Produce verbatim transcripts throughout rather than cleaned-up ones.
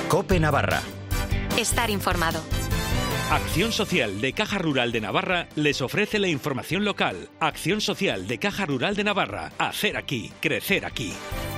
COPE Navarra. Estar informado. Acción Social de Caja Rural de Navarra les ofrece la información local. Acción Social de Caja Rural de Navarra. Hacer aquí, crecer aquí.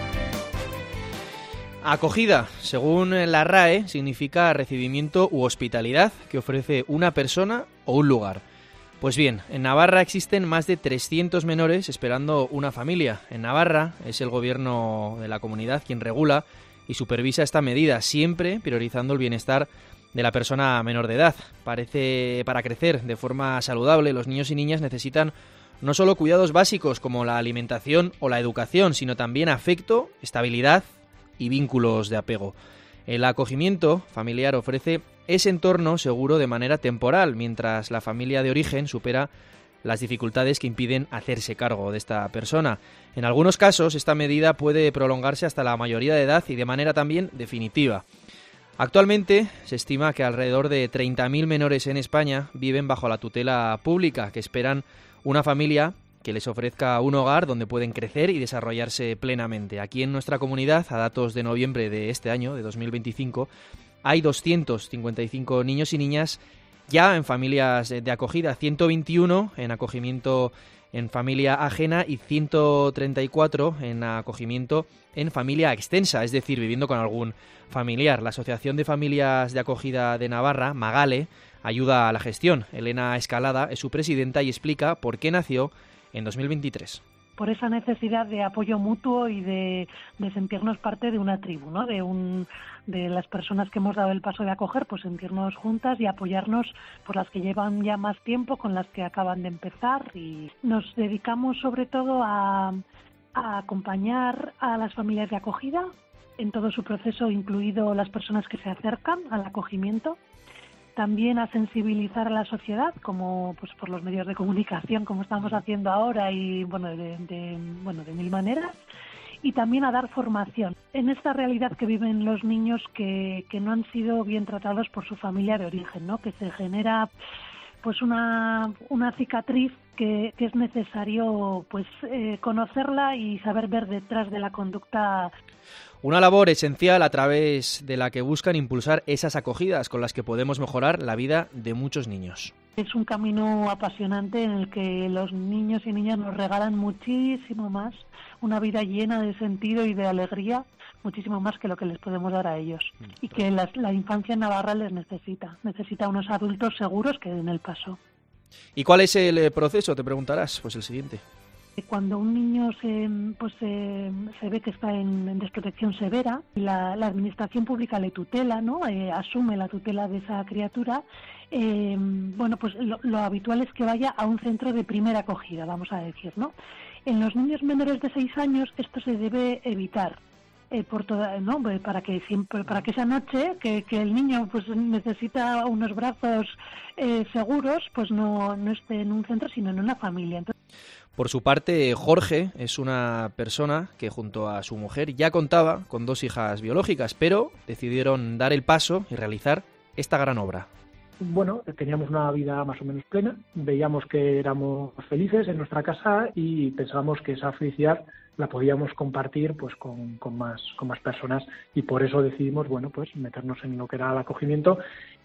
Acogida, según la R A E, significa recibimiento u hospitalidad que ofrece una persona o un lugar. Pues bien, en Navarra existen más de trescientos menores esperando una familia. En Navarra es el gobierno de la comunidad quien regula y supervisa esta medida, siempre priorizando el bienestar de la persona menor de edad. Parece para crecer de forma saludable, los niños y niñas necesitan no solo cuidados básicos como la alimentación o la educación, sino también afecto, estabilidad y vínculos de apego. El acogimiento familiar ofrece ese entorno seguro de manera temporal, mientras la familia de origen supera las dificultades que impiden hacerse cargo de esta persona. En algunos casos, esta medida puede prolongarse hasta la mayoría de edad y de manera también definitiva. Actualmente se estima que alrededor de treinta mil menores en España viven bajo la tutela pública, que esperan una familia que les ofrezca un hogar donde pueden crecer y desarrollarse plenamente. Aquí en nuestra comunidad, a datos de noviembre de este año, de dos mil veinticinco, hay doscientos cincuenta y cinco niños y niñas ya en familias de acogida, ciento veintiuno en acogimiento en familia ajena y ciento treinta y cuatro en acogimiento en familia extensa, es decir, viviendo con algún familiar. La Asociación de Familias de Acogida de Navarra, Magale, ayuda a la gestión. Elena Escalada es su presidenta y explica por qué nació en dos mil veintitrés. Por esa necesidad de apoyo mutuo y de, de sentirnos parte de una tribu, ¿no? De un de las personas que hemos dado el paso de acoger, pues sentirnos juntas y apoyarnos por las que llevan ya más tiempo, con las que acaban de empezar, y nos dedicamos sobre todo a, a acompañar a las familias de acogida en todo su proceso, incluido las personas que se acercan al acogimiento. También a sensibilizar a la sociedad, como pues por los medios de comunicación, como estamos haciendo ahora, y bueno, de, de, bueno, de mil maneras. Y también a dar formación en esta realidad que viven los niños que, que no han sido bien tratados por su familia de origen, ¿no? Que se genera pues una, una cicatriz que, que es necesario pues eh, conocerla y saber ver detrás de la conducta. Una labor esencial a través de la que buscan impulsar esas acogidas con las que podemos mejorar la vida de muchos niños. Es un camino apasionante en el que los niños y niñas nos regalan muchísimo más, una vida llena de sentido y de alegría, muchísimo más que lo que les podemos dar a ellos. Y que la, la infancia en Navarra les necesita, necesita unos adultos seguros que den el paso. ¿Y cuál es el proceso? Te preguntarás. Pues el siguiente. Cuando un niño se, pues, se, se ve que está en, en desprotección severa, la, la administración pública le tutela, ¿no? Eh, asume la tutela de esa criatura. Eh, bueno, pues lo, lo habitual es que vaya a un centro de primera acogida, vamos a decir, ¿no? En los niños menores de seis años esto se debe evitar. Eh, por toda, ¿no? para que siempre para que esa noche que, que el niño pues necesita unos brazos eh, seguros, pues no, no esté en un centro sino en una familia. Entonces... Por su parte, Jorge es una persona que junto a su mujer ya contaba con dos hijas biológicas, pero decidieron dar el paso y realizar esta gran obra. Bueno, teníamos una vida más o menos plena, veíamos que éramos felices en nuestra casa y pensábamos que esa felicidad la podíamos compartir pues con, con más con más personas, y por eso decidimos bueno pues meternos en lo que era el acogimiento.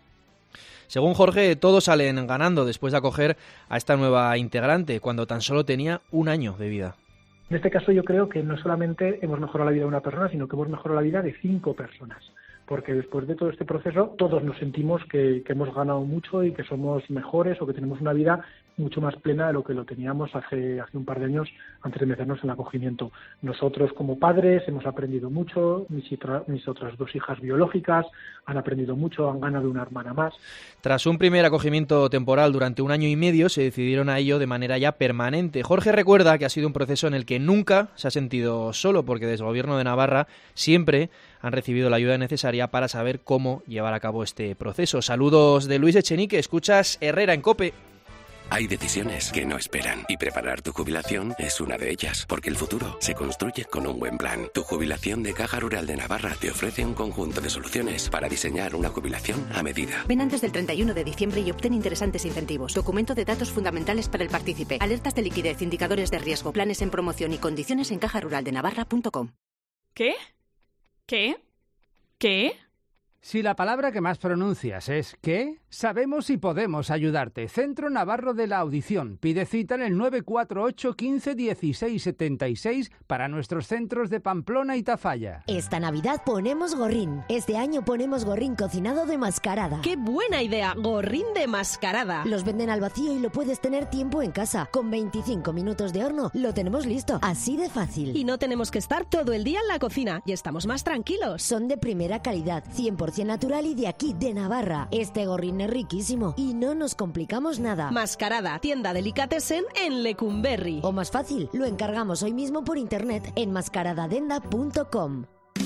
Según Jorge, todos salen ganando después de acoger a esta nueva integrante cuando tan solo tenía un año de vida. En este caso yo creo que no solamente hemos mejorado la vida de una persona, sino que hemos mejorado la vida de cinco personas. Porque después de todo este proceso todos nos sentimos que, que hemos ganado mucho y que somos mejores o que tenemos una vida mucho más plena de lo que lo teníamos hace, hace un par de años antes de meternos en el acogimiento. Nosotros como padres hemos aprendido mucho, mis, mis otras dos hijas biológicas han aprendido mucho, han ganado una hermana más. Tras un primer acogimiento temporal durante un año y medio, se decidieron a ello de manera ya permanente. Jorge recuerda que ha sido un proceso en el que nunca se ha sentido solo, porque desde el Gobierno de Navarra siempre han recibido la ayuda necesaria para saber cómo llevar a cabo este proceso. Saludos de Luis Echenique, escuchas Herrera en COPE. Hay decisiones que no esperan y preparar tu jubilación es una de ellas, porque el futuro se construye con un buen plan. Tu jubilación de Caja Rural de Navarra te ofrece un conjunto de soluciones para diseñar una jubilación a medida. Ven antes del treinta y uno de diciembre y obtén interesantes incentivos. Documento de datos fundamentales para el partícipe. Alertas de liquidez, indicadores de riesgo, planes en promoción y condiciones en caja rural de navarra punto com. ¿Qué? ¿Qué? ¿Qué? Si la palabra que más pronuncias es ¿qué? Sabemos y podemos ayudarte. Centro Navarro de la Audición. Pide cita en el nueve cuatro ocho, quince, dieciséis, setenta y seis para nuestros centros de Pamplona y Tafalla. Esta Navidad ponemos gorrín. Este año ponemos gorrín cocinado de mascarada. ¡Qué buena idea! Gorrín de mascarada. Los venden al vacío y lo puedes tener tiempo en casa. Con veinticinco minutos de horno lo tenemos listo. Así de fácil. Y no tenemos que estar todo el día en la cocina y estamos más tranquilos. Son de primera calidad, cien por ciento natural y de aquí, de Navarra. Este gorrín es riquísimo y no nos complicamos nada. Mascarada, tienda delicatessen en Lecumberri. O más fácil, lo encargamos hoy mismo por internet en mascaradadenda punto com.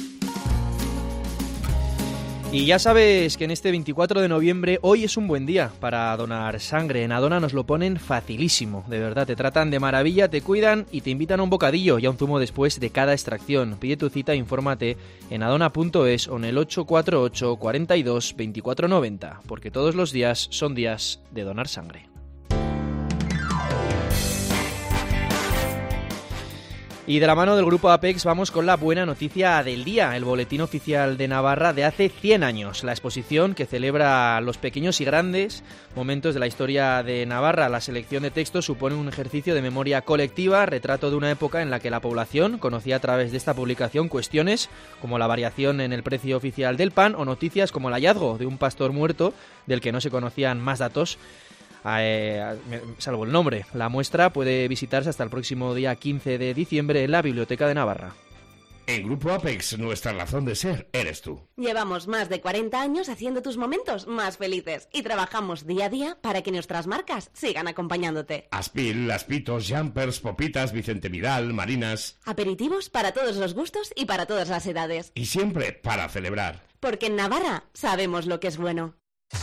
Y ya sabes que en este veinticuatro de noviembre hoy es un buen día para donar sangre. En Adona nos lo ponen facilísimo, de verdad, te tratan de maravilla, te cuidan y te invitan a un bocadillo y a un zumo después de cada extracción. Pide tu cita e infórmate en adona punto es o en el ocho cuatro ocho, cuarenta y dos, veinticuatro noventa, porque todos los días son días de donar sangre. Y de la mano del Grupo Apex vamos con la buena noticia del día, el Boletín Oficial de Navarra de hace cien años, la exposición que celebra los pequeños y grandes momentos de la historia de Navarra. La selección de textos supone un ejercicio de memoria colectiva, retrato de una época en la que la población conocía a través de esta publicación cuestiones como la variación en el precio oficial del pan o noticias como el hallazgo de un pastor muerto del que no se conocían más datos, Eh, salvo el nombre. La muestra puede visitarse hasta el próximo día quince de diciembre en la Biblioteca de Navarra. En Grupo Apex, nuestra razón de ser eres tú. Llevamos más de cuarenta años haciendo tus momentos más felices y trabajamos día a día para que nuestras marcas sigan acompañándote. Aspil, Aspitos, Jumpers, Popitas, Vicente Vidal, Marinas. Aperitivos para todos los gustos y para todas las edades. Y siempre para celebrar. Porque en Navarra sabemos lo que es bueno.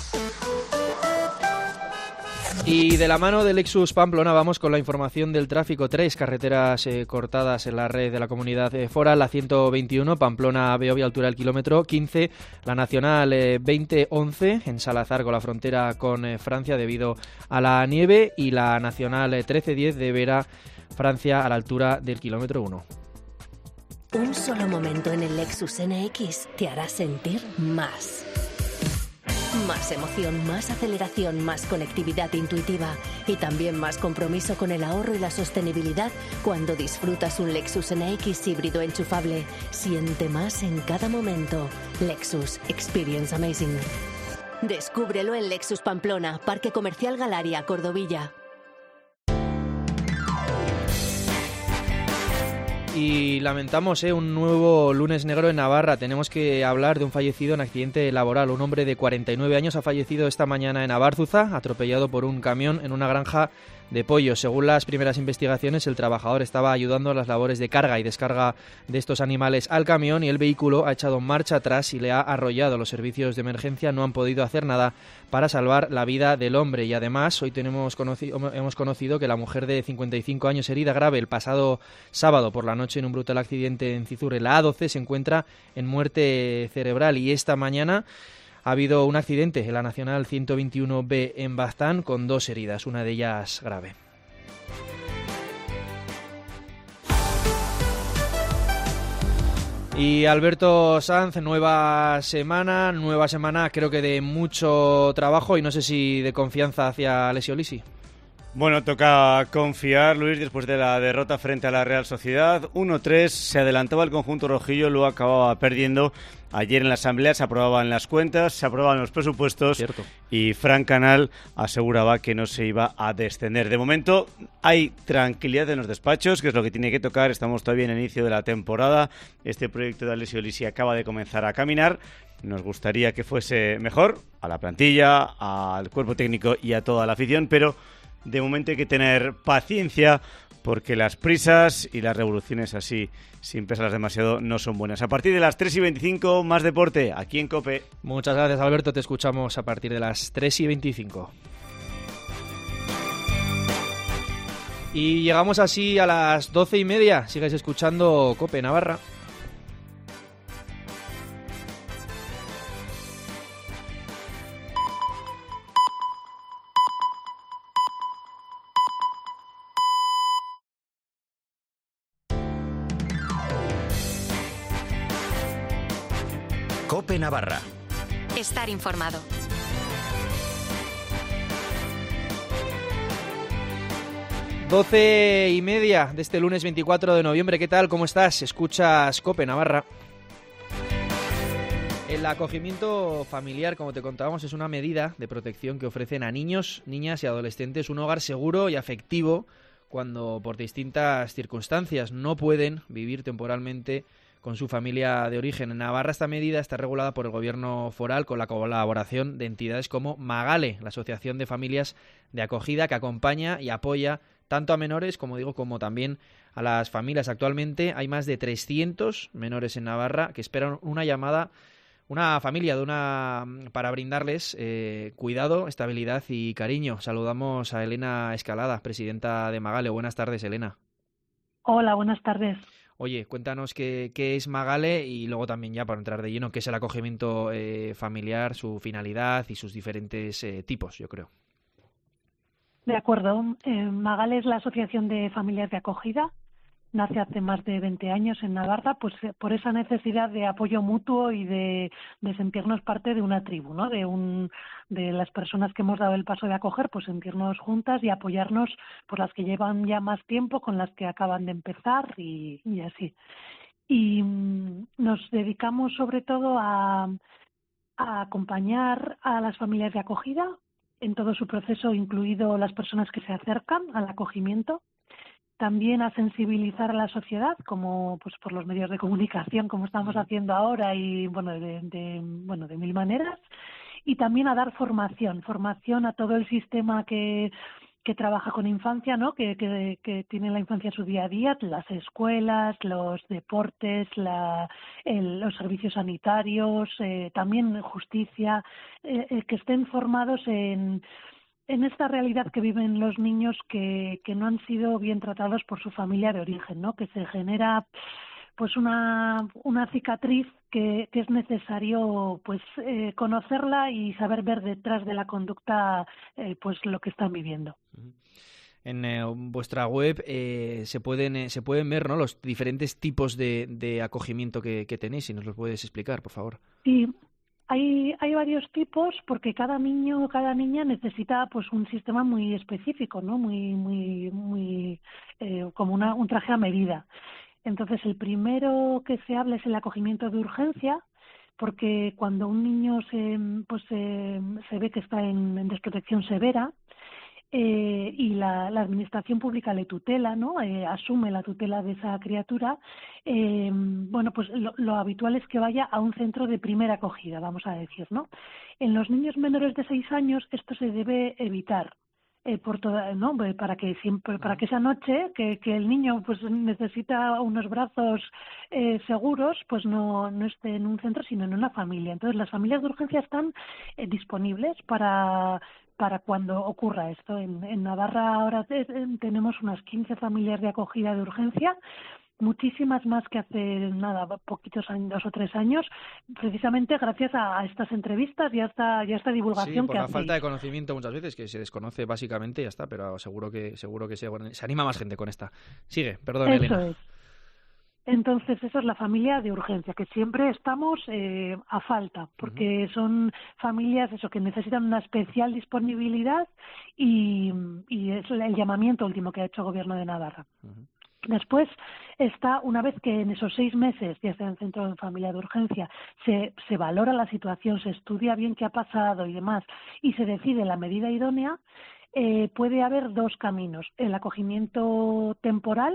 Y de la mano del Lexus Pamplona vamos con la información del tráfico. Tres carreteras eh, cortadas en la red de la comunidad eh, foral, la ciento veintiuno, Pamplona-Beovia, altura del kilómetro quince, la nacional eh, veinte once, en Salazar con la frontera con eh, Francia debido a la nieve, y la nacional eh, trece diez de Vera, Francia, a la altura del kilómetro uno. Un solo momento en el Lexus N X te hará sentir más. Más emoción, más aceleración, más conectividad intuitiva y también más compromiso con el ahorro y la sostenibilidad cuando disfrutas un Lexus N X híbrido enchufable. Siente más en cada momento. Lexus. Experience amazing. Descúbrelo en Lexus Pamplona, Parque Comercial Galaria, Cordovilla. Y lamentamos ¿eh? un nuevo lunes negro en Navarra. Tenemos que hablar de un fallecido en accidente laboral. Un hombre de cuarenta y nueve años ha fallecido esta mañana en Abárzuza, atropellado por un camión en una granja de pollos. Según las primeras investigaciones, el trabajador estaba ayudando a las labores de carga y descarga de estos animales al camión y el vehículo ha echado marcha atrás y le ha arrollado. Los servicios de emergencia no han podido hacer nada para salvar la vida del hombre. Y además, hoy tenemos conocido, hemos conocido que la mujer de cincuenta y cinco años herida grave el pasado sábado por la noche en un brutal accidente en Cizur, la A doce, se encuentra en muerte cerebral. Y esta mañana ha habido un accidente en la Nacional ciento veintiuno B en Baztán con dos heridas, una de ellas grave. Y Alberto Sanz, nueva semana, nueva semana creo que de mucho trabajo y no sé si de confianza hacia Alessio Lisi. Bueno, toca confiar, Luis, después de la derrota frente a la Real Sociedad. uno tres, se adelantaba el conjunto rojillo, luego acababa perdiendo. Ayer en la asamblea se aprobaban las cuentas, se aprobaban los presupuestos. Cierto. Y Fran Canal aseguraba que no se iba a descender. De momento hay tranquilidad en los despachos, que es lo que tiene que tocar. Estamos todavía en el inicio de la temporada. Este proyecto de Alessio Lisi acaba de comenzar a caminar. Nos gustaría que fuese mejor a la plantilla, al cuerpo técnico y a toda la afición, pero de momento hay que tener paciencia porque las prisas y las revoluciones así, sin pesarlas demasiado, no son buenas. A partir de las tres y veinticinco, más deporte, aquí en COPE. Muchas gracias, Alberto. Te escuchamos a partir de las tres y veinticinco. Y llegamos así a las doce y media. Sigues escuchando COPE Navarra. COPE Navarra. estar informado. Doce y media de este lunes veinticuatro de noviembre. ¿Qué tal? ¿Cómo estás? Escuchas COPE Navarra. El acogimiento familiar, como te contábamos, es una medida de protección que ofrecen a niños, niñas y adolescentes un hogar seguro y afectivo cuando por distintas circunstancias no pueden vivir temporalmente con su familia de origen. En Navarra esta medida está regulada por el Gobierno foral con la colaboración de entidades como Magale, la Asociación de Familias de Acogida, que acompaña y apoya tanto a menores, como digo, como también a las familias. Actualmente hay más de trescientos menores en Navarra que esperan una llamada, una familia de una para brindarles eh, cuidado, estabilidad y cariño. Saludamos a Elena Escalada, presidenta de Magale. Buenas tardes, Elena. Hola, buenas tardes. Oye, cuéntanos qué, qué es Magale y luego también ya para entrar de lleno, qué es el acogimiento eh, familiar, su finalidad y sus diferentes eh, tipos, yo creo. De acuerdo. Eh, Magale es la Asociación de Familias de Acogida. Nace hace más de veinte años en Navarra, pues por esa necesidad de apoyo mutuo y de, de sentirnos parte de una tribu, ¿no? De un de las personas que hemos dado el paso de acoger, pues sentirnos juntas y apoyarnos por las que llevan ya más tiempo, con las que acaban de empezar y, y así. Y mm, nos dedicamos sobre todo a, a acompañar a las familias de acogida en todo su proceso, incluido las personas que se acercan al acogimiento. También a sensibilizar a la sociedad, como pues por los medios de comunicación, como estamos haciendo ahora, y bueno, de, de bueno de mil maneras. Y también a dar formación, formación a todo el sistema que que trabaja con infancia, ¿no? Que, que, que tiene la infancia su día a día, las escuelas, los deportes, la, el, los servicios sanitarios, eh, también justicia, eh, eh, que estén formados en en esta realidad que viven los niños que, que no han sido bien tratados por su familia de origen, ¿no? Que se genera pues una, una cicatriz que, que es necesario pues eh, conocerla y saber ver detrás de la conducta eh, pues lo que están viviendo. En eh, vuestra web eh, se pueden eh, se pueden ver, ¿no?, los diferentes tipos de, de acogimiento que, que tenéis, si nos los puedes explicar, por favor. Sí. Hay, hay varios tipos porque cada niño o cada niña necesita pues un sistema muy específico, ¿no? Muy muy muy eh, como una, un traje a medida. Entonces el primero que se habla es el acogimiento de urgencia, porque cuando un niño se pues se, se ve que está en, en desprotección severa, Eh, y la, la administración pública le tutela, ¿no? Eh, asume la tutela de esa criatura, eh, bueno, pues lo, lo habitual es que vaya a un centro de primera acogida, vamos a decir, ¿no? En los niños menores de seis años esto se debe evitar. Eh, por toda, ¿no? Para que siempre, para que esa noche que, que el niño pues necesita unos brazos eh, seguros, pues no, no esté en un centro sino en una familia. Entonces las familias de urgencia están eh, disponibles para para cuando ocurra esto. En, en Navarra ahora te, tenemos unas quince familias de acogida de urgencia, muchísimas más que hace nada, poquitos años, dos o tres años, precisamente gracias a, a estas entrevistas y a esta, y a esta divulgación sí, por que la hacéis. falta de conocimiento muchas veces, que se desconoce básicamente y ya está, pero seguro que seguro que se, se anima más gente con esta. Sigue, perdón, Eso Elena. Es. Entonces, eso es la familia de urgencia, que siempre estamos eh, a falta, porque uh-huh. son familias eso que necesitan una especial disponibilidad y, y es el llamamiento último que ha hecho el Gobierno de Navarra. Uh-huh. Después está, una vez que en esos seis meses, ya sea en centro de familia de urgencia, se, se valora la situación, se estudia bien qué ha pasado y demás, y se decide la medida idónea, eh, puede haber dos caminos. El acogimiento temporal,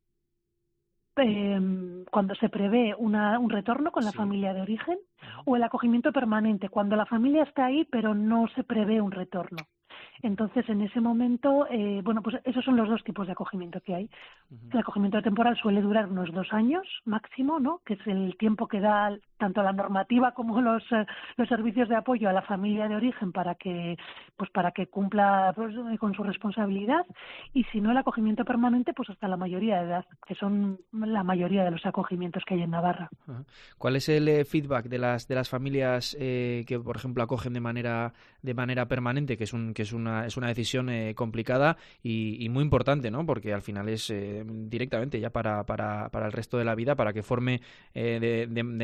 Eh, cuando se prevé una, un retorno con la sí. familia de origen, o el acogimiento permanente, cuando la familia está ahí pero no se prevé un retorno. Entonces, en ese momento, eh, bueno, pues esos son los dos tipos de acogimiento que hay. Uh-huh. El acogimiento temporal suele durar unos dos años máximo, ¿no? Que es el tiempo que da tanto la normativa como los eh, los servicios de apoyo a la familia de origen para que pues para que cumpla pues, con su responsabilidad. Y si no, el acogimiento permanente, pues hasta la mayoría de edad, que son la mayoría de los acogimientos que hay en Navarra. Uh-huh. ¿Cuál es el eh, feedback de las de las familias eh, que, por ejemplo, acogen de manera de manera permanente, que es un que es una es una decisión eh, complicada y, y muy importante, ¿no? Porque al final es eh, directamente ya para, para, para el resto de la vida, para que forme eh, de, de, de la misma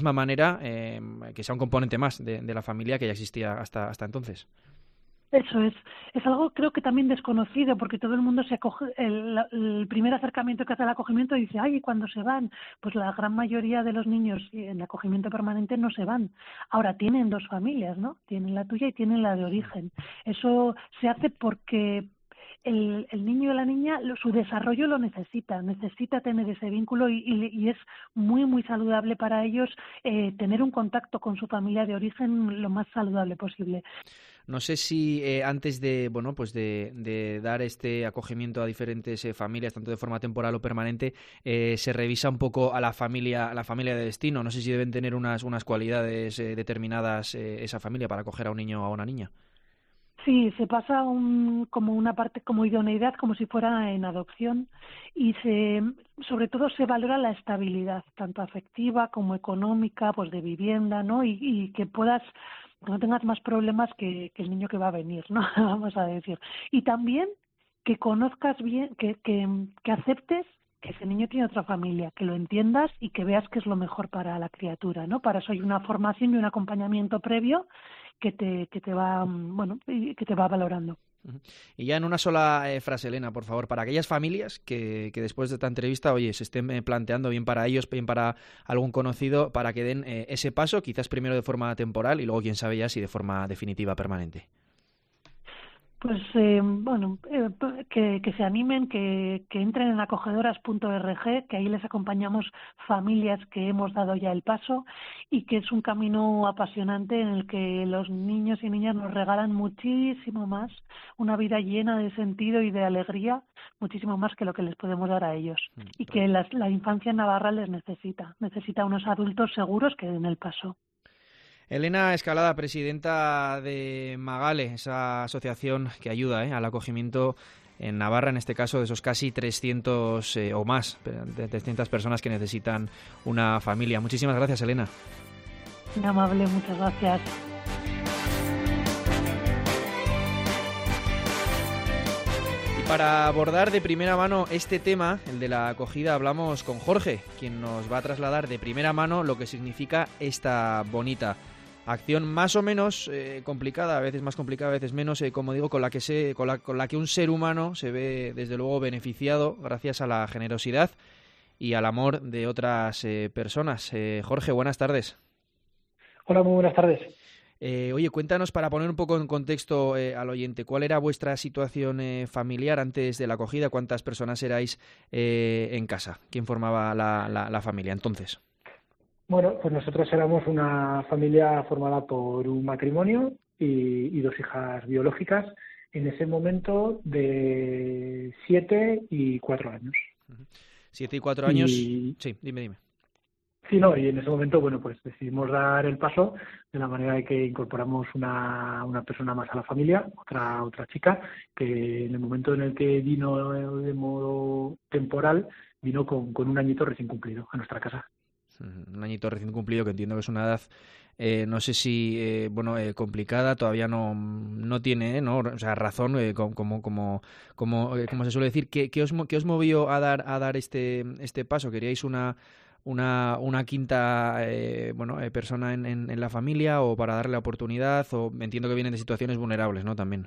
misma manera eh, que sea un componente más de, de la familia que ya existía hasta, hasta entonces. Eso es, es algo creo que también desconocido, porque todo el mundo se acoge, el, el primer acercamiento que hace al acogimiento dice, ay, ¿y cuándo se van? Pues la gran mayoría de los niños en acogimiento permanente no se van. Ahora tienen dos familias, ¿no? Tienen la tuya y tienen la de origen. Eso se hace porque el, el niño y la niña, lo, su desarrollo lo necesita, necesita tener ese vínculo y, y, y es muy, muy saludable para ellos eh, tener un contacto con su familia de origen lo más saludable posible. No sé si eh, antes de bueno pues de, de dar este acogimiento a diferentes eh, familias, tanto de forma temporal o permanente, eh, se revisa un poco a la familia a la familia de destino. No sé si deben tener unas unas cualidades eh, determinadas eh, esa familia para acoger a un niño o a una niña. Sí, se pasa un, como una parte, como idoneidad, como si fuera en adopción, y se, sobre todo se valora la estabilidad, tanto afectiva como económica, pues de vivienda, ¿no? Y, y que puedas, que no tengas más problemas que, que el niño que va a venir, ¿no? Vamos a decir. Y también que conozcas bien, que, que, que aceptes que ese niño tiene otra familia, que lo entiendas y que veas que es lo mejor para la criatura, ¿no? Para eso hay una formación y un acompañamiento previo que te que te va bueno que te va valorando. Y ya en una sola eh, frase, Elena, por favor, para aquellas familias que, que después de esta entrevista, oye, se estén eh, planteando bien para ellos, bien para algún conocido, para que den eh, ese paso, quizás primero de forma temporal y luego quién sabe ya si de forma definitiva, permanente. Pues eh, bueno, eh, que, que se animen, que, que entren en acogedoras punto org, que ahí les acompañamos familias que hemos dado ya el paso y que es un camino apasionante en el que los niños y niñas nos regalan muchísimo más, una vida llena de sentido y de alegría, muchísimo más que lo que les podemos dar a ellos. Y que las, la infancia en Navarra les necesita, necesita unos adultos seguros que den el paso. Elena Escalada, presidenta de Magale, esa asociación que ayuda ¿eh? al acogimiento en Navarra, en este caso de esos casi trescientos eh, o más, de trescientas personas que necesitan una familia. Muchísimas gracias, Elena. Muy amable, muchas gracias. Y para abordar de primera mano este tema, el de la acogida, hablamos con Jorge, quien nos va a trasladar de primera mano lo que significa esta bonita acción más o menos eh, complicada, a veces más complicada, a veces menos, eh, como digo, con la que se, con la, con la que un ser humano se ve desde luego beneficiado gracias a la generosidad y al amor de otras eh, personas. Eh, Jorge, buenas tardes. Hola, muy buenas tardes. Eh, oye, cuéntanos para poner un poco en contexto eh, al oyente, ¿cuál era vuestra situación eh, familiar antes de la acogida? ¿Cuántas personas erais eh, en casa? ¿Quién formaba la, la, la familia entonces? Bueno, pues nosotros éramos una familia formada por un matrimonio y, y dos hijas biológicas, en ese momento de siete y cuatro años. Siete y cuatro años, y... sí, dime, dime. Sí, no, y en ese momento, bueno, pues decidimos dar el paso de la manera de que incorporamos una, una persona más a la familia, otra otra chica, que en el momento en el que vino de modo temporal, vino con, con un añito recién cumplido a nuestra casa. Un añito recién cumplido, que entiendo que es una edad, eh, no sé si, eh, bueno, eh, complicada, todavía no no tiene, ¿no? O sea, razón, eh, como como como como, eh, como se suele decir. ¿Qué, qué os qué os movió a dar a dar este este paso? ¿Queríais una una una quinta eh, bueno eh, persona en, en, en la familia o para darle la oportunidad? O entiendo que vienen de situaciones vulnerables, ¿no? También.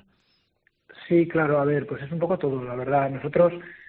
Sí, claro. A ver, pues es un poco todo, la verdad. Nosotros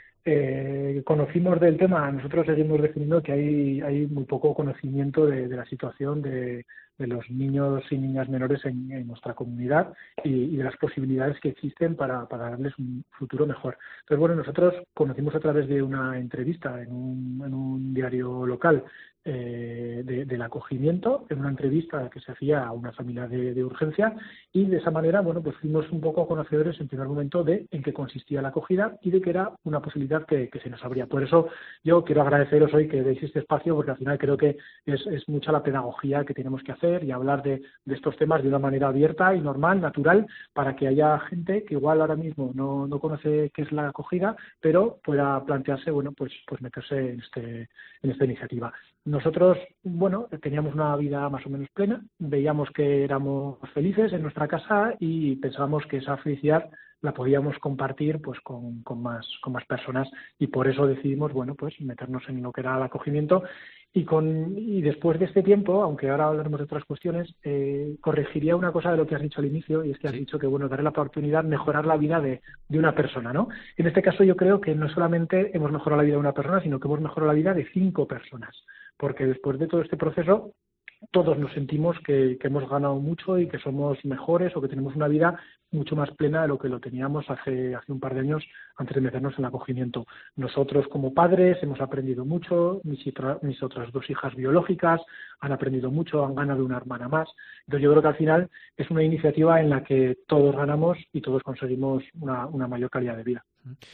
Eh, conocimos del tema, nosotros seguimos definiendo que hay hay muy poco conocimiento de, de la situación de, de los niños y niñas menores en, en nuestra comunidad y, y de las posibilidades que existen para, para darles un futuro mejor. Entonces, bueno, nosotros conocimos a través de una entrevista en un, en un diario local eh, de, del acogimiento, en una entrevista que se hacía a una familia de, de urgencia, y de esa manera, bueno, pues fuimos un poco conocedores en primer momento de en qué consistía la acogida y de que era una posibilidad que, que se nos abría. Por eso yo quiero agradeceros hoy que deis este espacio, porque al final creo que es, es mucha la pedagogía que tenemos que hacer y hablar de, de estos temas de una manera abierta y normal, natural, para que haya gente que igual ahora mismo no, no conoce qué es la acogida, pero pueda plantearse, bueno, pues, pues meterse en este, en esta iniciativa. Nosotros, bueno, teníamos una vida más o menos plena, veíamos que éramos felices en nuestra casa y pensábamos que esa felicidad la podíamos compartir pues con, con más con más personas, y por eso decidimos, bueno, pues meternos en lo que era el acogimiento. Y, con, y después de este tiempo, aunque ahora hablaremos de otras cuestiones, eh, corregiría una cosa de lo que has dicho al inicio, y es que has sí. dicho que, bueno, darle la oportunidad de mejorar la vida de, de una persona, ¿no? En este caso yo creo que no solamente hemos mejorado la vida de una persona, sino que hemos mejorado la vida de cinco personas, porque después de todo este proceso todos nos sentimos que, que hemos ganado mucho y que somos mejores o que tenemos una vida mucho más plena de lo que lo teníamos hace, hace un par de años antes de meternos en el acogimiento. Nosotros como padres hemos aprendido mucho, mis, mis otras dos hijas biológicas han aprendido mucho, han ganado una hermana más. Entonces yo creo que al final es una iniciativa en la que todos ganamos y todos conseguimos una, una mayor calidad de vida.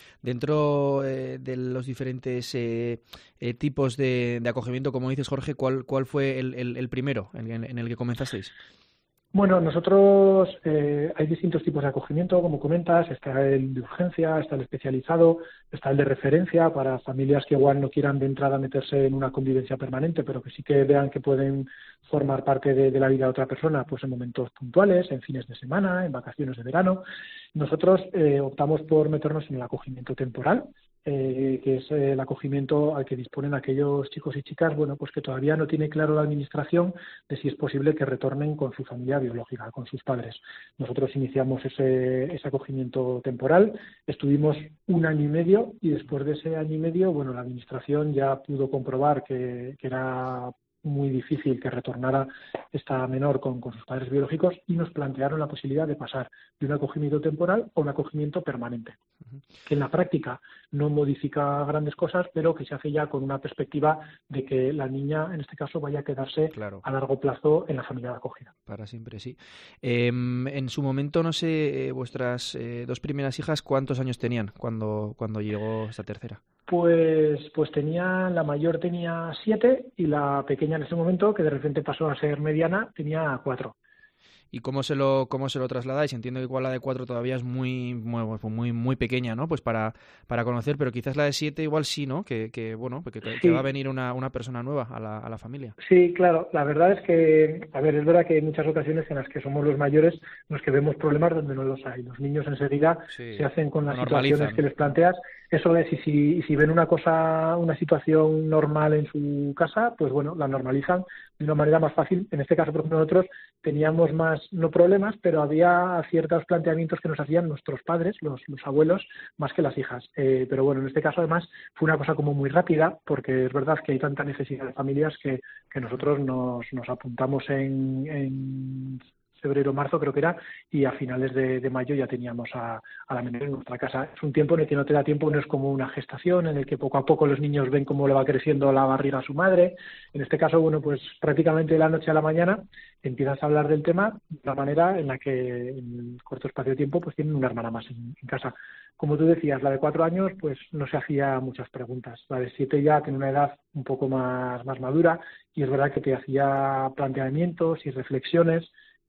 Dentro eh, de los diferentes eh, eh, tipos de, de acogimiento, como dices, Jorge, ¿cuál, cuál fue el, el, el primero en, en el que comenzasteis? Bueno, nosotros eh, hay distintos tipos de acogimiento, como comentas, está el de urgencia, está el especializado, está el de referencia para familias que igual no quieran de entrada meterse en una convivencia permanente, pero que sí que vean que pueden formar parte de, de la vida de otra persona, pues en momentos puntuales, en fines de semana, en vacaciones de verano. Nosotros eh, optamos por meternos en el acogimiento temporal, Eh, que es eh, el acogimiento al que disponen aquellos chicos y chicas, bueno, pues que todavía no tiene claro la administración de si es posible que retornen con su familia biológica, con sus padres. Nosotros iniciamos ese, ese acogimiento temporal, estuvimos un año y medio y después de ese año y medio, bueno, la administración ya pudo comprobar que, que era muy difícil que retornara esta menor con, con sus padres biológicos y nos plantearon la posibilidad de pasar de un acogimiento temporal a un acogimiento permanente, uh-huh. que en la práctica no modifica grandes cosas, pero que se hace ya con una perspectiva de que la niña, en este caso, vaya a quedarse claro. a largo plazo en la familia de acogida. Para siempre, sí. Eh, en su momento, no sé, eh, vuestras eh, dos primeras hijas, ¿cuántos años tenían cuando, cuando llegó esta tercera? Pues, pues tenía, la mayor tenía siete y la pequeña en ese momento, que de repente pasó a ser mediana, tenía cuatro. ¿Y cómo se lo cómo se lo trasladáis? Entiendo que igual la de cuatro todavía es muy muy muy, muy pequeña, ¿no? Pues para para conocer, pero quizás la de siete igual sí, ¿no? Que, que bueno, que, que, sí. que va a venir una, una persona nueva a la, a la familia. Sí, claro. La verdad es que, a ver, es verdad que hay muchas ocasiones en las que somos los mayores los que vemos problemas donde no los hay. Los niños enseguida sí. se hacen con las situaciones que les planteas. Eso es, y si, y si ven una cosa, una situación normal en su casa, pues bueno, la normalizan de una manera más fácil. En este caso, por ejemplo, nosotros teníamos más, no problemas, pero había ciertos planteamientos que nos hacían nuestros padres, los, los abuelos, más que las hijas. Eh, pero bueno, en este caso además fue una cosa como muy rápida, porque es verdad que hay tanta necesidad de familias que, que nosotros nos, nos apuntamos en, en febrero, marzo creo que era, y a finales de, de mayo ya teníamos a, a la menor en nuestra casa. Es un tiempo en el que no te da tiempo, no es como una gestación, en el que poco a poco los niños ven cómo le va creciendo la barriga a su madre. En este caso, bueno, pues prácticamente de la noche a la mañana empiezas a hablar del tema de la manera en la que en corto espacio de tiempo pues tienen una hermana más en, en casa. Como tú decías, la de cuatro años pues no se hacía muchas preguntas. La de siete ya tiene una edad un poco más, más madura y es verdad que te hacía planteamientos y reflexiones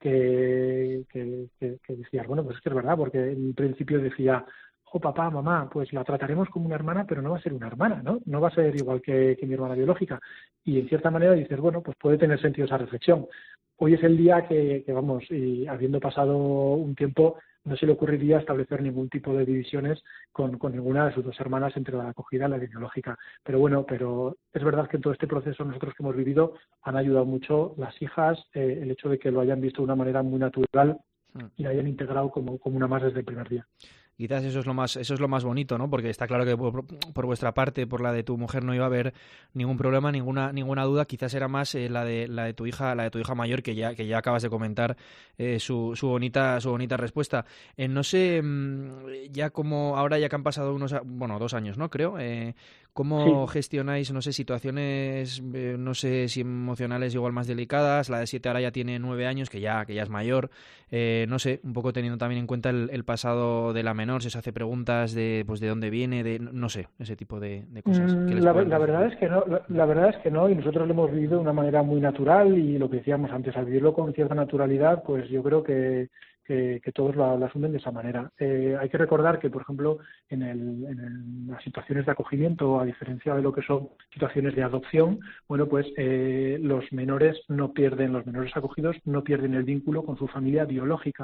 Que, que, que, que decías, bueno, pues es que es verdad, porque en principio decía, oh papá, mamá, pues la trataremos como una hermana, pero no va a ser una hermana, ¿no? No va a ser igual que, que mi hermana biológica. Y en cierta manera dices, bueno, pues puede tener sentido esa reflexión. Hoy es el día que, que vamos, y habiendo pasado un tiempo, no se le ocurriría establecer ningún tipo de divisiones con, con ninguna de sus dos hermanas entre la acogida y la biológica. Pero bueno, pero es verdad que en todo este proceso nosotros que hemos vivido han ayudado mucho las hijas, eh, el hecho de que lo hayan visto de una manera muy natural y la hayan integrado como, como una más desde el primer día. Quizás eso es lo más eso es lo más bonito, ¿no? Porque está claro que por, por vuestra parte, por la de tu mujer, no iba a haber ningún problema, ninguna ninguna duda. Quizás era más eh, la de la de tu hija, la de tu hija mayor, que ya que ya acabas de comentar eh, su su bonita su bonita respuesta. Eh, no sé, ya como ahora ya que han pasado unos bueno dos años, ¿no? Creo. Eh, ¿Cómo sí. gestionáis, no sé, situaciones, eh, no sé si emocionales igual más delicadas? La de siete ahora ya tiene nueve años, que ya que ya es mayor. Eh, no sé, un poco teniendo también en cuenta el, el pasado de la menor, si os hace preguntas de pues de dónde viene, de no sé, ese tipo de, de cosas. Mm, la, la verdad es que no, la, la verdad es que no, y nosotros lo hemos vivido de una manera muy natural y lo que decíamos antes, al vivirlo con cierta naturalidad, pues yo creo que Que, que todos la, la asumen de esa manera. Eh, hay que recordar que, por ejemplo, en, el, en el, las situaciones de acogimiento, a diferencia de lo que son situaciones de adopción, bueno, pues eh, los menores no pierden, los menores acogidos no pierden el vínculo con su familia biológica.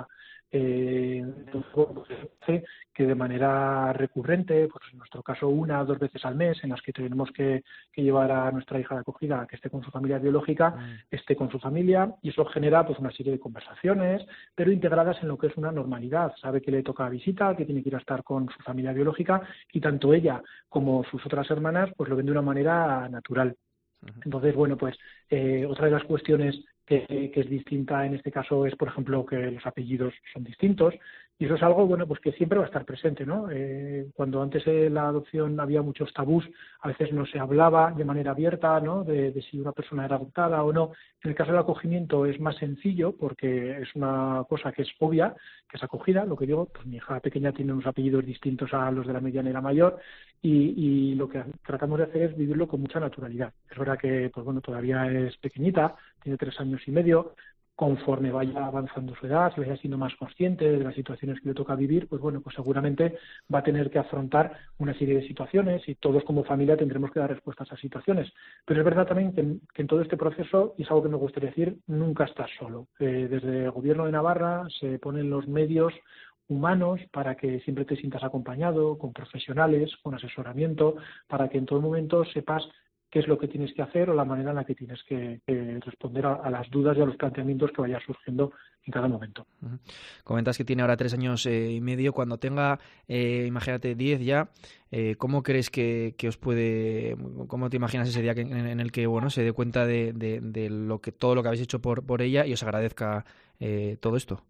Eh, entonces, bueno, pues hace que de manera recurrente, pues en nuestro caso una o dos veces al mes, en las que tenemos que, que llevar a nuestra hija de acogida a que esté con su familia biológica, mm. esté con su familia, y eso genera pues una serie de conversaciones, pero integradas en lo que es una normalidad. Sabe que le toca visita, que tiene que ir a estar con su familia biológica, y tanto ella como sus otras hermanas pues lo ven de una manera natural. Uh-huh. Entonces, bueno, pues eh, otra de las cuestiones Que, que es distinta en este caso es, por ejemplo, que los apellidos son distintos, y eso es algo, bueno, pues que siempre va a estar presente, ¿no? Eh, cuando antes en la adopción había muchos tabús, a veces no se hablaba de manera abierta, ¿no?, de, de si una persona era adoptada o no. En el caso del acogimiento es más sencillo porque es una cosa que es obvia, que es acogida. Lo que digo, pues mi hija pequeña tiene unos apellidos distintos a los de la mediana y la mayor, y, y lo que tratamos de hacer es vivirlo con mucha naturalidad. Es verdad que, pues bueno, todavía es pequeñita, tiene tres años y medio. Conforme vaya avanzando su edad, se vaya siendo más consciente de las situaciones que le toca vivir, pues bueno, pues seguramente va a tener que afrontar una serie de situaciones, y todos como familia tendremos que dar respuesta a esas situaciones. Pero es verdad también que en, que en todo este proceso, y es algo que me gustaría decir, nunca estás solo. Eh, desde el Gobierno de Navarra se ponen los medios humanos para que siempre te sientas acompañado, con profesionales, con asesoramiento, para que en todo momento sepas qué es lo que tienes que hacer o la manera en la que tienes que, que responder a, a las dudas y a los planteamientos que vayan surgiendo en cada momento. Uh-huh. Comentas que tiene ahora tres años eh, y medio. Cuando tenga, eh, imagínate, diez ya, eh, ¿cómo crees que, que os puede, cómo te imaginas ese día que, en, en el que, bueno, se dé cuenta de, de, de lo que todo lo que habéis hecho por, por ella y os agradezca eh, todo esto?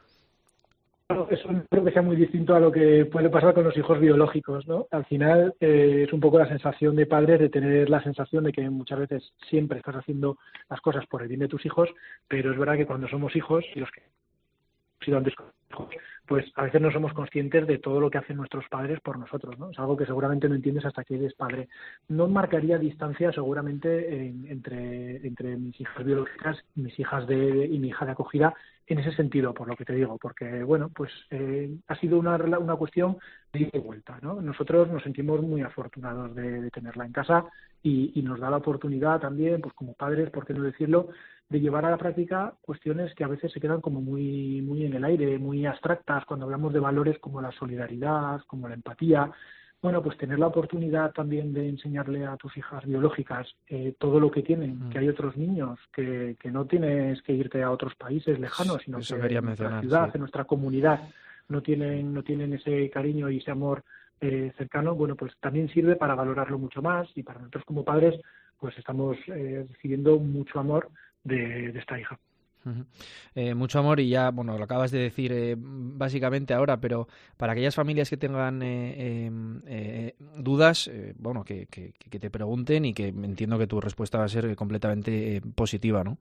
Eso no creo que sea muy distinto a lo que puede pasar con los hijos biológicos, ¿no? Al final eh, es un poco la sensación de padres de tener la sensación de que muchas veces siempre estás haciendo las cosas por el bien de tus hijos, pero es verdad que cuando somos hijos, y los que hemos sido antes hijos, pues a veces no somos conscientes de todo lo que hacen nuestros padres por nosotros, ¿no? Es algo que seguramente no entiendes hasta que eres padre. No marcaría distancia seguramente en, entre, entre mis hijas biológicas, mis hijas de, y mi hija de acogida, en ese sentido, por lo que te digo, porque, bueno, pues eh, ha sido una, una cuestión de ida y vuelta, ¿no? Nosotros nos sentimos muy afortunados de, de tenerla en casa, y, y nos da la oportunidad también, pues como padres, por qué no decirlo, de llevar a la práctica cuestiones que a veces se quedan como muy, muy en el aire, muy abstractas, cuando hablamos de valores como la solidaridad, como la empatía. Bueno, pues tener la oportunidad también de enseñarle a tus hijas biológicas eh, todo lo que tienen, mm. que hay otros niños, que, que no tienes que irte a otros países lejanos, sino Eso que en nuestra ciudad, sí. en nuestra comunidad, no tienen, no tienen ese cariño y ese amor eh, cercano. Bueno, pues también sirve para valorarlo mucho más, y para nosotros como padres, pues estamos eh, recibiendo mucho amor de, de esta hija. Uh-huh. Eh, mucho amor, y ya, bueno, lo acabas de decir eh, básicamente ahora, pero para aquellas familias que tengan eh, eh, eh, dudas, eh, bueno, que, que, que te pregunten, y que entiendo que tu respuesta va a ser completamente eh, positiva, ¿no?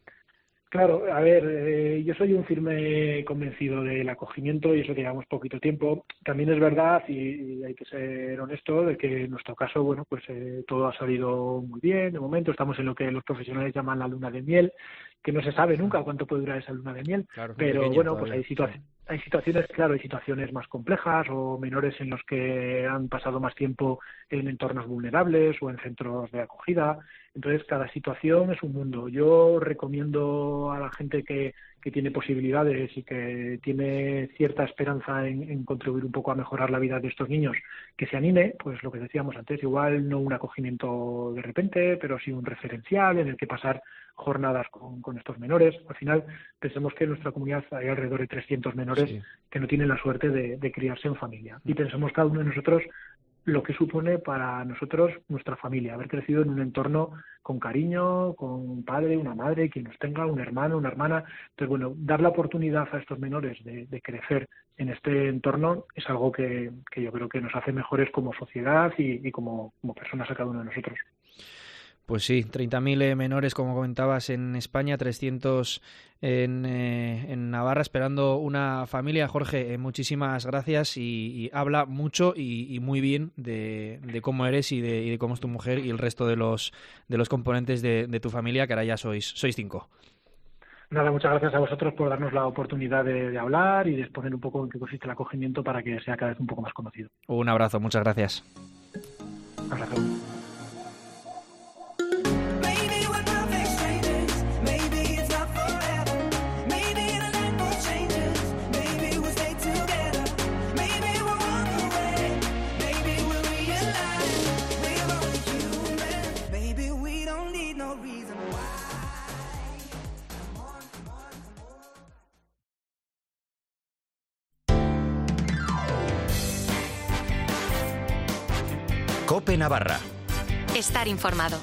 Claro, a ver, eh, yo soy un firme convencido del acogimiento, y eso que llevamos poquito tiempo. También es verdad, y, y hay que ser honesto, de que en nuestro caso, bueno, pues eh, todo ha salido muy bien. De momento estamos en lo que los profesionales llaman la luna de miel, que no se sabe nunca cuánto puede durar esa luna de miel, claro, pero bueno, todavía, pues hay situaciones. Sí. Hay situaciones, claro, hay situaciones más complejas, o menores en los que han pasado más tiempo en entornos vulnerables o en centros de acogida. Entonces, cada situación es un mundo. Yo recomiendo a la gente que, que tiene posibilidades y que tiene cierta esperanza en, en contribuir un poco a mejorar la vida de estos niños, que se anime, pues lo que decíamos antes, igual no un acogimiento de repente, pero sí un referencial en el que pasar jornadas con, con estos menores. Al final, pensemos que en nuestra comunidad hay alrededor de trescientos menores sí. que no tienen la suerte de, de criarse en familia. Y pensemos cada uno de nosotros lo que supone para nosotros nuestra familia, haber crecido en un entorno con cariño, con un padre, una madre, quien nos tenga, un hermano, una hermana. Entonces, bueno, dar la oportunidad a estos menores de, de crecer en este entorno es algo que, que yo creo que nos hace mejores como sociedad y, y como, como personas a cada uno de nosotros. Pues sí, treinta mil eh, menores, como comentabas, en España, trescientos en, eh, en Navarra, esperando una familia. Jorge, eh, muchísimas gracias, y, y habla mucho y, y muy bien de, de cómo eres y de, y de cómo es tu mujer y el resto de los de los componentes de, de tu familia, que ahora ya sois, sois cinco. Nada, muchas gracias a vosotros por darnos la oportunidad de, de hablar y de exponer un poco en qué consiste el acogimiento para que sea cada vez un poco más conocido. Un abrazo, muchas gracias. Un abrazo. COPE Navarra. Estar informado.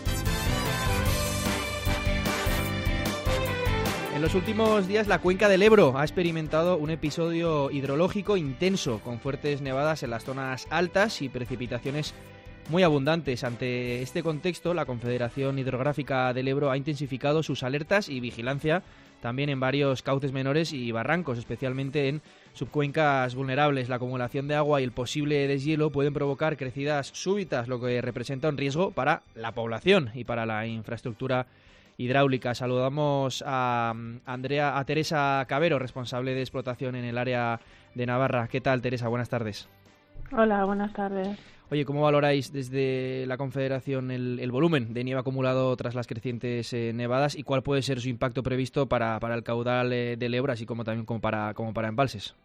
En los últimos días la cuenca del Ebro ha experimentado un episodio hidrológico intenso, con fuertes nevadas en las zonas altas y precipitaciones muy abundantes. Ante este contexto, la Confederación Hidrográfica del Ebro ha intensificado sus alertas y vigilancia también en varios cauces menores y barrancos, especialmente en subcuencas vulnerables. La acumulación de agua y el posible deshielo pueden provocar crecidas súbitas, lo que representa un riesgo para la población y para la infraestructura hidráulica. Saludamos a Andrea, a Teresa Cabero, responsable de explotación en el área de Navarra. ¿Qué tal, Teresa? Buenas tardes. Hola, buenas tardes. Oye, ¿cómo valoráis desde la Confederación el, el volumen de nieve acumulado tras las crecientes eh, nevadas y cuál puede ser su impacto previsto para, para el caudal eh, del Ebro, así como también como para, como para embalses?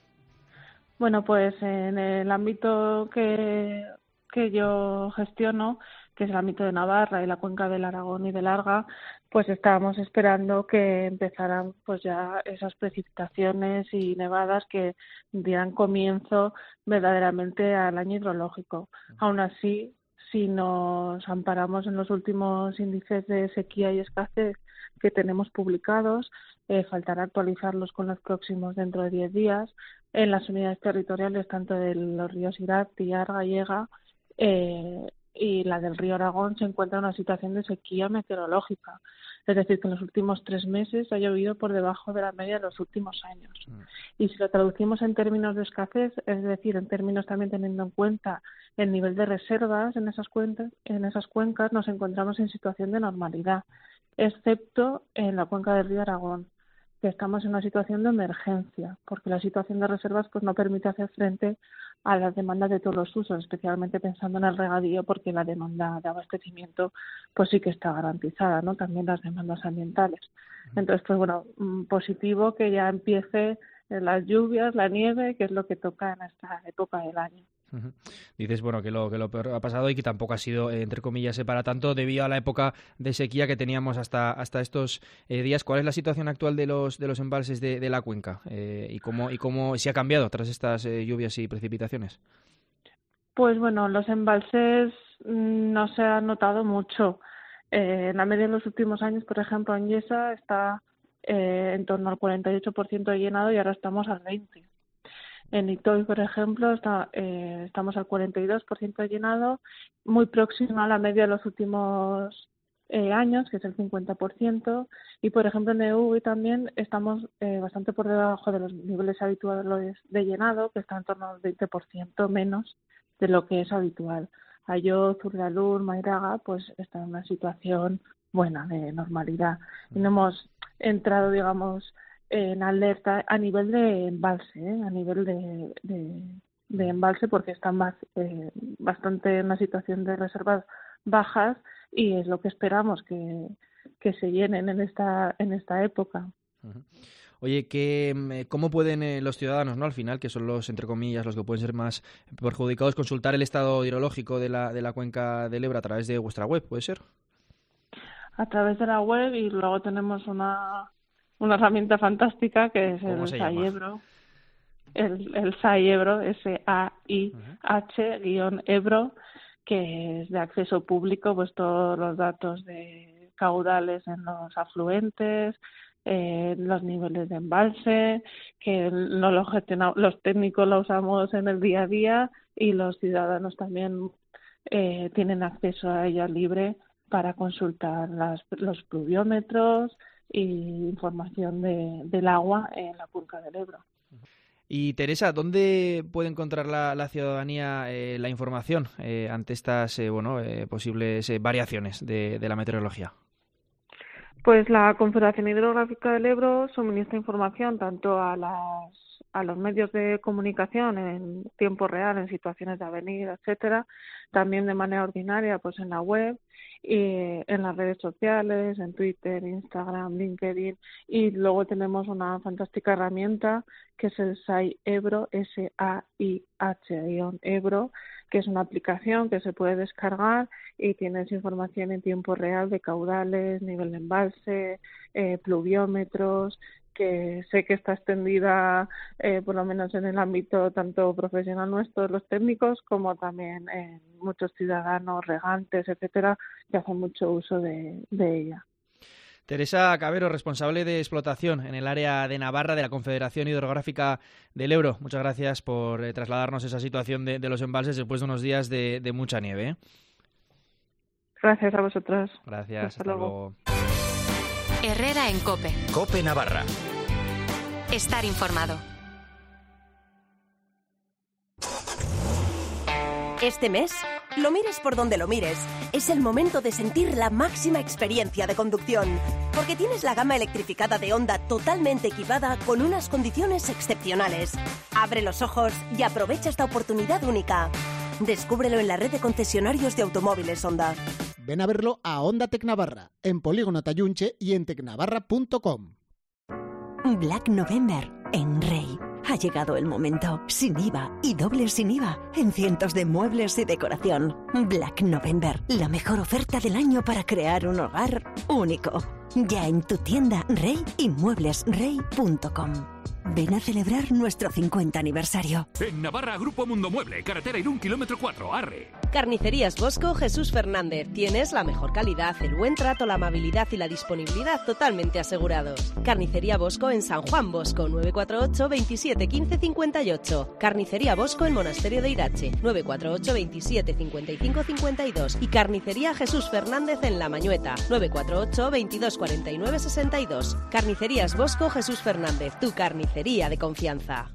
Bueno, pues en el ámbito que, que yo gestiono, que es el ámbito de Navarra y la cuenca del Aragón y del Arga, pues estábamos esperando que empezaran pues ya esas precipitaciones y nevadas que dieran comienzo verdaderamente al año hidrológico. Aún así, si nos amparamos en los últimos índices de sequía y escasez que tenemos publicados, eh, faltará actualizarlos con los próximos dentro de diez días. En las unidades territoriales, tanto de los ríos Irati, Arga y Ega, eh, y la del río Aragón, se encuentra en una situación de sequía meteorológica. Es decir, que en los últimos tres meses ha llovido por debajo de la media de los últimos años. Mm. Y si lo traducimos en términos de escasez, es decir, en términos también teniendo en cuenta el nivel de reservas en esas cuencas, en esas cuencas nos encontramos en situación de normalidad, excepto en la cuenca del río Aragón, que estamos en una situación de emergencia, porque la situación de reservas pues no permite hacer frente a las demandas de todos los usos, especialmente pensando en el regadío, porque la demanda de abastecimiento pues sí que está garantizada, ¿no? También las demandas ambientales. Entonces, pues bueno, positivo que ya empiece las lluvias, la nieve, que es lo que toca en esta época del año. Uh-huh. Dices, bueno, que lo que lo peor ha pasado y que tampoco ha sido, eh, entre comillas, para tanto debido a la época de sequía que teníamos hasta hasta estos eh, días. ¿Cuál es la situación actual de los de los embalses de, de la cuenca eh, y cómo y cómo se ha cambiado tras estas eh, lluvias y precipitaciones? Pues bueno, los embalses mmm, no se ha notado mucho. Eh, en la media de los últimos años, por ejemplo, en Yesa está eh, en torno al cuarenta y ocho por ciento llenado y ahora estamos al veinte por ciento. En Itoy, por ejemplo, está, eh, estamos al cuarenta y dos por ciento llenado, muy próximo a la media de los últimos eh, años, que es el cincuenta por ciento. Y, por ejemplo, en Eugui también estamos eh, bastante por debajo de los niveles habituales de llenado, que está en torno al veinte por ciento menos de lo que es habitual. Ayo, Zurdalur, Mairaga, pues está en una situación buena, de normalidad. Y no hemos entrado, digamos, en alerta a nivel de embalse, ¿eh? a nivel de, de, de embalse, porque están más, eh, bastante en una situación de reservas bajas y es lo que esperamos que, que se llenen en esta en esta época. Uh-huh. Oye, ¿qué, ¿cómo pueden eh, los ciudadanos, no, al final, que son los, entre comillas, los que pueden ser más perjudicados, consultar el estado hidrológico de la de la cuenca del Ebro a través de vuestra web, puede ser? A través de la web, y luego tenemos una una herramienta fantástica que es el S A I Ebro, el, el S A I Ebro, S A I H guión Ebro, que es de acceso público, pues todos los datos de caudales en los afluentes, eh, los niveles de embalse, que no lo gestionamos, los técnicos lo usamos en el día a día y los ciudadanos también eh, tienen acceso a ella libre para consultar las, los pluviómetros y información de, del agua en la cuenca del Ebro. Y Teresa, ¿dónde puede encontrar la, la ciudadanía eh, la información eh, ante estas eh, bueno eh, posibles eh, variaciones de, de la meteorología? Pues la Confederación Hidrográfica del Ebro suministra información tanto a las a los medios de comunicación en tiempo real, en situaciones de avenida, etcétera, también de manera ordinaria, pues en la web, y en las redes sociales, en Twitter, Instagram, LinkedIn, y luego tenemos una fantástica herramienta que es el S A I Ebro, S A I H Ebro, que es una aplicación que se puede descargar y tienes información en tiempo real de caudales, nivel de embalse, eh, pluviómetros, que sé que está extendida, eh, por lo menos en el ámbito tanto profesional nuestro, los técnicos, como también en muchos ciudadanos, regantes, etcétera, que hacen mucho uso de, de ella. Teresa Cabero, responsable de explotación en el área de Navarra de la Confederación Hidrográfica del Ebro. Muchas gracias por eh, trasladarnos esa situación de, de los embalses después de unos días de, de mucha nieve, ¿eh? Gracias a vosotros. Gracias, hasta, hasta luego. luego. Herrera en COPE. COPE Navarra. Estar informado. Este mes, lo mires por donde lo mires, es el momento de sentir la máxima experiencia de conducción, porque tienes la gama electrificada de Honda totalmente equipada con unas condiciones excepcionales. Abre los ojos y aprovecha esta oportunidad única. Descúbrelo en la red de concesionarios de automóviles Honda. Ven a verlo a Honda Tec Navarra, en Polígono Tayunche y en tecnavarra punto com. Black November en Rey. Ha llegado el momento, sin I V A y doble sin I V A, en cientos de muebles y decoración. Black November, la mejor oferta del año para crear un hogar único. Ya en tu tienda Rey y muebles rey punto com. Ven a celebrar nuestro cincuenta aniversario. En Navarra, Grupo Mundo Mueble, carretera Irún, kilómetro cuatro, Arre. Carnicerías Bosco, Jesús Fernández. Tienes la mejor calidad, el buen trato, la amabilidad y la disponibilidad totalmente asegurados. Carnicería Bosco en San Juan Bosco, nueve cuatro ocho, veintisiete, quince, cincuenta y ocho. Carnicería Bosco en Monasterio de Irache, nueve cuatro ocho, veintisiete, cincuenta y cinco, cincuenta y dos. Y Carnicería Jesús Fernández en La Mañueta, nueve cuatro ocho, veintidós, cuarenta y nueve, sesenta y dos. Carnicerías Bosco, Jesús Fernández, tu carnicería de confianza.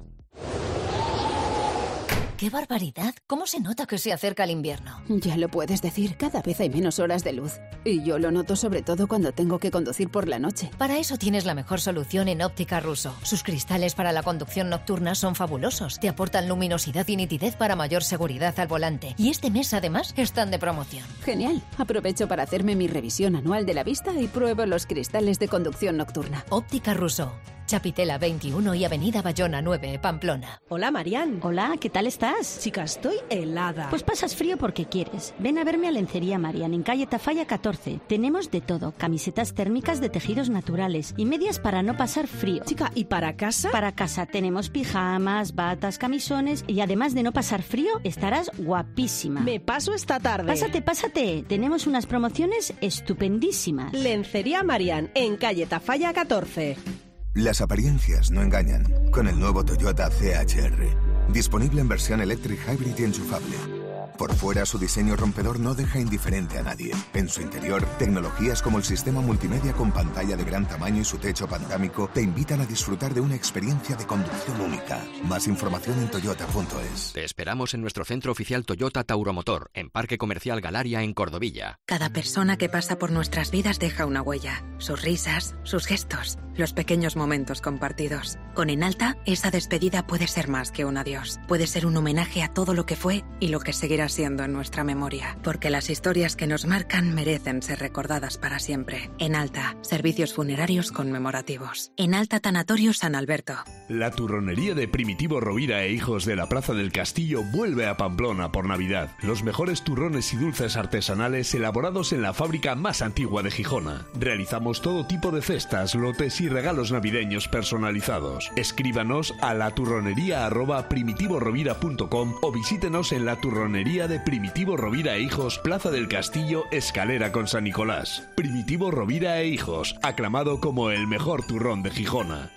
¡Qué barbaridad! ¿Cómo se nota que se acerca el invierno? Ya lo puedes decir, cada vez hay menos horas de luz. Y yo lo noto sobre todo cuando tengo que conducir por la noche. Para eso tienes la mejor solución en Óptica Russo. Sus cristales para la conducción nocturna son fabulosos. Te aportan luminosidad y nitidez para mayor seguridad al volante. Y este mes, además, están de promoción. Genial. Aprovecho para hacerme mi revisión anual de la vista y pruebo los cristales de conducción nocturna. Óptica Russo. Chapitela veintiuno y Avenida Bayona nueve, Pamplona. Hola, Marian. Hola, ¿qué tal estás? Chica, estoy helada. Pues pasas frío porque quieres. Ven a verme a Lencería Marian, en calle Tafalla catorce. Tenemos de todo. Camisetas térmicas de tejidos naturales y medias para no pasar frío. Chica, ¿y para casa? Para casa tenemos pijamas, batas, camisones y además de no pasar frío, estarás guapísima. Me paso esta tarde. Pásate, pásate. Tenemos unas promociones estupendísimas. Lencería Marian, en calle Tafalla catorce. Las apariencias no engañan. Con el nuevo Toyota C H R. Disponible en versión Electric Hybrid y enchufable. Por fuera, su diseño rompedor no deja indiferente a nadie. En su interior, tecnologías como el sistema multimedia con pantalla de gran tamaño y su techo pantámico te invitan a disfrutar de una experiencia de conducción única. Más información en toyota punto es. Te esperamos en nuestro centro oficial Toyota Tauromotor, en Parque Comercial Galaria, en Cordovilla. Cada persona que pasa por nuestras vidas deja una huella. Sus risas, sus gestos, los pequeños momentos compartidos. Con Enalta, esa despedida puede ser más que un adiós. Puede ser un homenaje a todo lo que fue y lo que seguirá siendo en nuestra memoria, porque las historias que nos marcan merecen ser recordadas para siempre. Enalta, servicios funerarios conmemorativos. Enalta Tanatorio San Alberto. La turronería de Primitivo Rovira e Hijos de la Plaza del Castillo vuelve a Pamplona por Navidad. Los mejores turrones y dulces artesanales elaborados en la fábrica más antigua de Gijona. Realizamos todo tipo de cestas, lotes y regalos navideños personalizados. Escríbanos a laturronería arroba primitivorovira punto com o visítenos en la turronería de Primitivo Rovira e Hijos, Plaza del Castillo, escalera con San Nicolás. Primitivo Rovira e Hijos, aclamado como el mejor turrón de Gijona.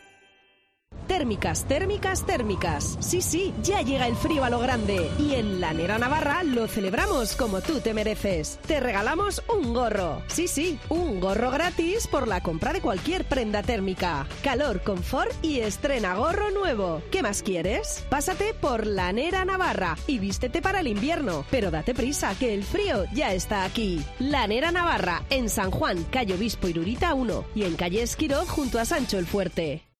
Térmicas, térmicas, térmicas. Sí, sí, ya llega el frío a lo grande. Y en Lanera Navarra lo celebramos como tú te mereces. Te regalamos un gorro. Sí, sí, un gorro gratis por la compra de cualquier prenda térmica. Calor, confort y estrena gorro nuevo. ¿Qué más quieres? Pásate por Lanera Navarra y vístete para el invierno. Pero date prisa, que el frío ya está aquí. Lanera Navarra, en San Juan, calle Obispo Irurita uno y en calle Esquirol junto a Sancho el Fuerte.